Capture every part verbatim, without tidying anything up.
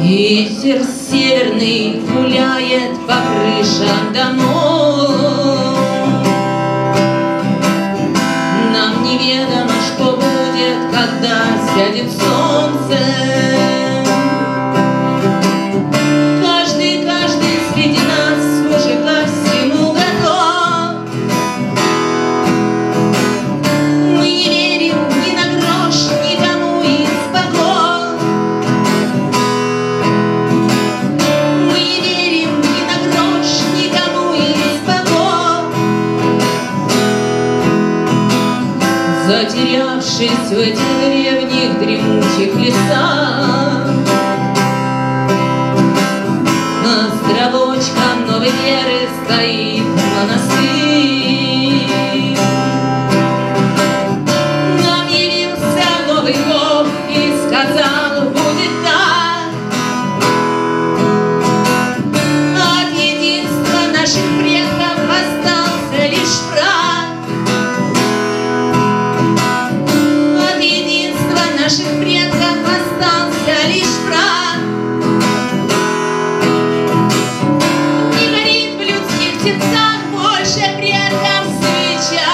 Ветер северный гуляет по крышам домов. Нам неведомо, что будет, когда сядет солнце. Каждый, каждый среди нас уже ко всему готов. Мы не верим ни на грош никому из богов. Мы не верим ни на грош никому из богов. Затерявшись в этих древних дремучих лесах, островочком новой веры стоит монастырь. Нам явился новый Бог и сказал: будет так. От единства наших предков остался лишь прах. От единства наших предков остался лишь прах. Не горит в людских сердцах больше предков свеча.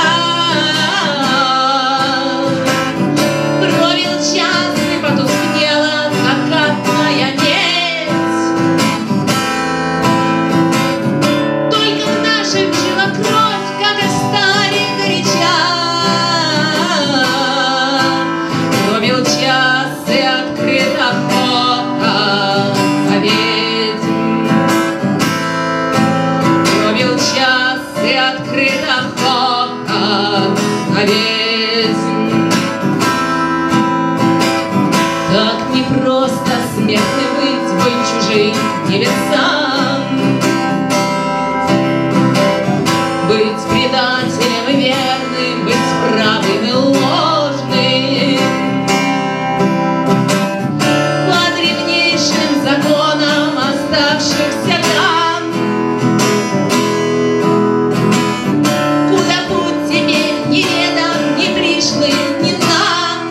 Пробил час и потускнела закатная медь. Только в наших жилах кровь, как и стали, горяча. Пробил час и открыт охота на ведьм. Пробил час и открыт охота на ведьм. Так непросто смертным быть, быть чужим небесам, быть предателем и верным, быть правым и ложным. По древнейшим законам оставшихся там, куда путь теперь неведом, ни пришлым, ни нам.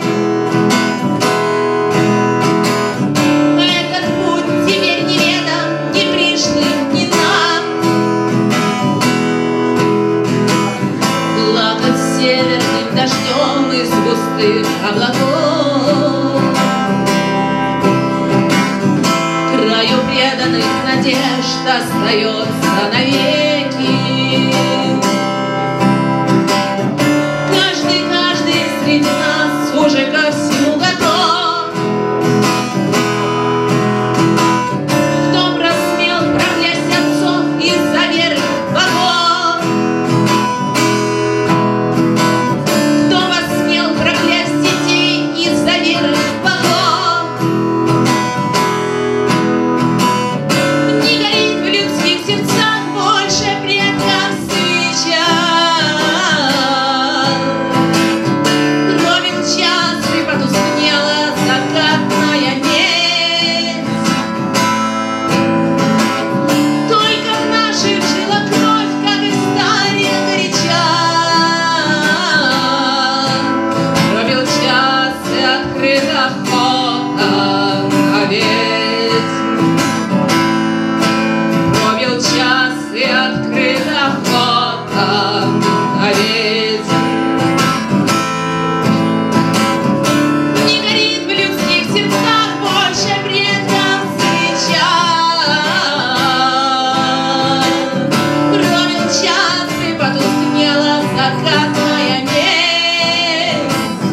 Этот путь теперь неведом, ни пришлым, ни нам. Плакать северным дождем из густых облаков, краю преданных надежд остается навеки. Каждый, каждый среди нас уже ко всему готов. Кто просмел проклясть отцов из-за веры в богов? Кто посмел проклясть детей из-за веры в богов? Не горит в людских сердцах больше предков свеча. Пробил час и потускнела закатная медь. Только в наших жилах кровь, как и стали, горяча. Пробил час и открыт охота на ведьм. Пробил час и открыт охота на ведьм. Не горит в людских сердцах больше предков свеча. Пробил час и потускнела закатная медь.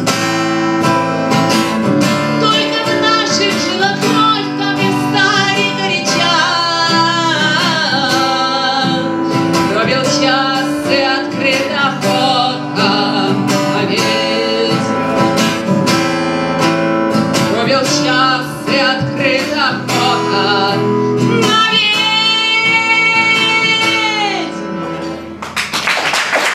Только в наших жилах кровь, как и стали, горяча. Пробил час и открыт охота на ведьм. Пробил час и открыт охота